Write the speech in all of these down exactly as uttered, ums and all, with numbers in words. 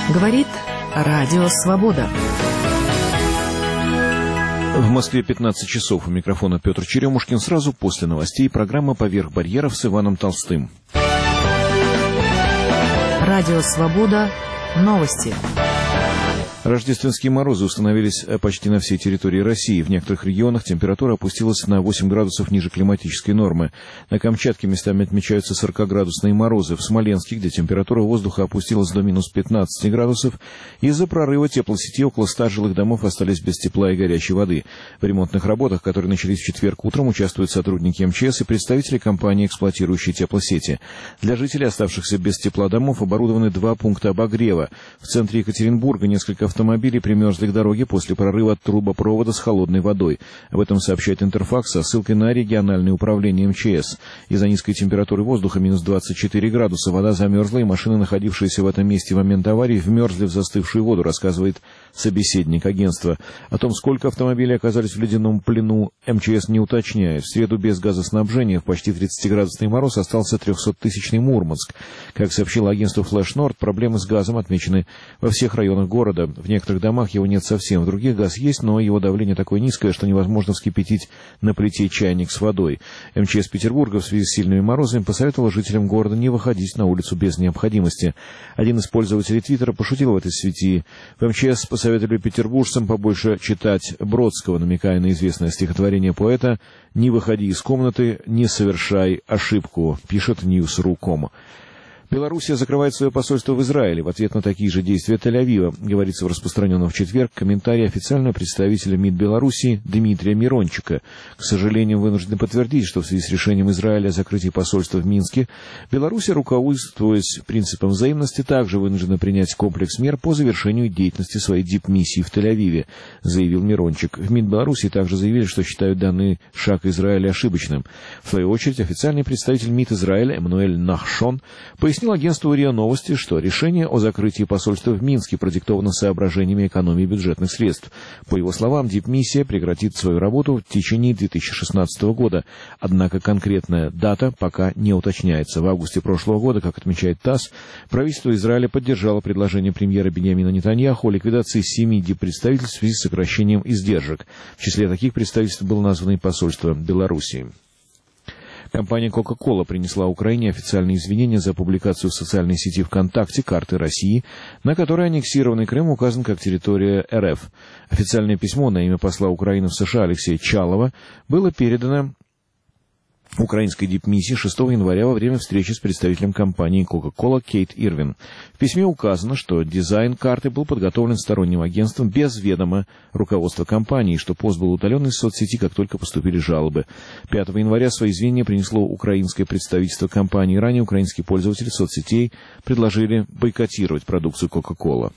Говорит Радио Свобода. В Москве пятнадцать часов. У микрофона Петр Черемушкин. Сразу после новостей программа «Поверх барьеров» с Иваном Толстым. Радио Свобода. Новости. Рождественские морозы установились почти на всей территории России. В некоторых регионах температура опустилась на восемь градусов ниже климатической нормы. На Камчатке местами отмечаются сорокаградусные морозы. В Смоленске, где температура воздуха опустилась до минус пятнадцати градусов, из-за прорыва теплосети около ста жилых домов остались без тепла и горячей воды. В ремонтных работах, которые начались в четверг утром, участвуют сотрудники эм че эс и представители компании, эксплуатирующей теплосети. Для жителей, оставшихся без тепла домов, оборудованы два пункта обогрева. В центре Екатеринбурга несколько автомобилей примерзли к дороге после прорыва трубопровода с холодной водой. Об этом сообщает Интерфакс со ссылкой на региональное управление эм че эс. Из-за низкой температуры воздуха минус двадцать четыре градуса вода замерзла, и машины, находившиеся в этом месте в момент аварии, вмерзли в застывшую воду, рассказывает собеседник агентства. О том, сколько автомобилей оказались в ледяном плену, эм че эс не уточняет. В среду без газоснабжения в почти тридцатиградусный мороз остался трехсоттысячный Мурманск. Как сообщило агентство Flash Nord, проблемы с газом отмечены во всех районах города. В некоторых домах его нет совсем, в других газ есть, но его давление такое низкое, что невозможно вскипятить на плите чайник с водой. эм че эс Петербурга в связи с сильными морозами посоветовала жителям города не выходить на улицу без необходимости. Один из пользователей Твиттера пошутил в этой связи. В эм че эс посоветовали петербуржцам побольше читать Бродского, намекая на известное стихотворение поэта «Не выходи из комнаты, не совершай ошибку», пишет ньюс точка ру точка ком. Белоруссия закрывает свое посольство в Израиле в ответ на такие же действия Тель-Авива, говорится в распространенном в четверг комментарии официального представителя МИД Беларуси Дмитрия Мирончика. К сожалению, вынуждены подтвердить, что в связи с решением Израиля о закрытии посольства в Минске, Белоруссия, руководствуясь принципом взаимности, также вынуждена принять комплекс мер по завершению деятельности своей дипмиссии в Тель-Авиве, заявил Мирончик. В МИД Беларуси также заявили, что считают данный шаг Израиля ошибочным. В свою очередь, официальный представитель МИД Израиля Эммануэль Нахшон пояснил Пояснил агентству РИА Новости, что решение о закрытии посольства в Минске продиктовано соображениями экономии бюджетных средств. По его словам, дипмиссия прекратит свою работу в течение две тысячи шестнадцатого года, однако конкретная дата пока не уточняется. В августе прошлого года, как отмечает ТАСС, правительство Израиля поддержало предложение премьера Биньямина Нетаньяху о ликвидации семи диппредставительств в связи с сокращением издержек. В числе таких представительств было названо и посольство Белоруссии. Компания Coca-Cola принесла Украине официальные извинения за публикацию в социальной сети ВКонтакте карты России, на которой аннексированный Крым указан как территория эр эф. Официальное письмо на имя посла Украины в США Алексея Чалова было передано украинской дипмиссии шестого января во время встречи с представителем компании Coca-Cola Кейт Ирвин. В письме указано, что дизайн карты был подготовлен сторонним агентством без ведома руководства компании, и что пост был удален из соцсети, как только поступили жалобы. пятого января свои извинения принесло украинское представительство компании. Ранее украинские пользователи соцсетей предложили бойкотировать продукцию Coca-Cola.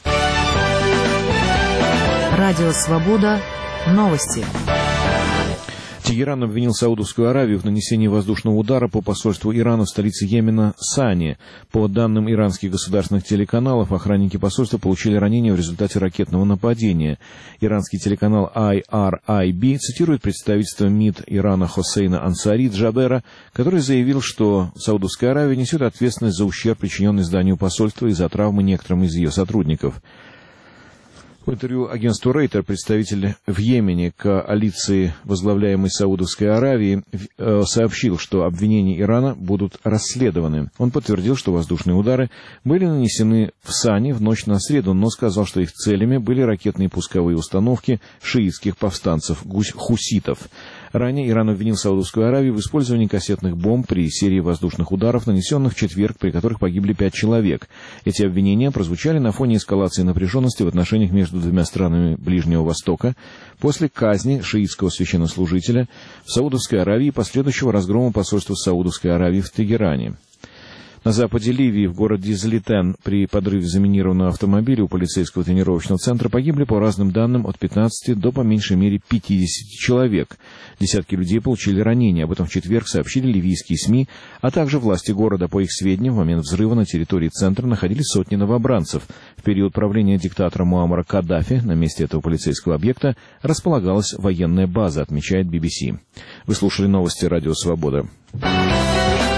Радио Свобода. Новости. Тегеран обвинил Саудовскую Аравию в нанесении воздушного удара по посольству Ирана в столице Йемена Сане. По данным иранских государственных телеканалов, охранники посольства получили ранения в результате ракетного нападения. Иранский телеканал ай ар ай би цитирует представительство МИД Ирана Хосейна Ансари Джабера, который заявил, что Саудовская Аравия несет ответственность за ущерб, причиненный зданию посольства, и за травмы некоторым из ее сотрудников. В интервью агентству Рейтер представитель в Йемене коалиции, возглавляемой Саудовской Аравией, сообщил, что обвинения Ирана будут расследованы. Он подтвердил, что воздушные удары были нанесены в Сане в ночь на среду, но сказал, что их целями были ракетные пусковые установки шиитских повстанцев, хуситов. Ранее Иран обвинил Саудовскую Аравию в использовании кассетных бомб при серии воздушных ударов, нанесенных в четверг, при которых погибли пять человек. Эти обвинения прозвучали на фоне эскалации напряженности в отношениях между двумя странами Ближнего Востока после казни шиитского священнослужителя в Саудовской Аравии и последующего разгрома посольства Саудовской Аравии в Тегеране. На западе Ливии, в городе Злитен, при подрыве заминированного автомобиля у полицейского тренировочного центра погибли, по разным данным, от пятнадцати до, по меньшей мере, пятидесяти человек. Десятки людей получили ранения. Об этом в четверг сообщили ливийские СМИ, а также власти города. По их сведениям, в момент взрыва на территории центра находились сотни новобранцев. В период правления диктатора Муаммара Каддафи на месте этого полицейского объекта располагалась военная база, отмечает би би си. Вы слушали новости «Радио Свобода».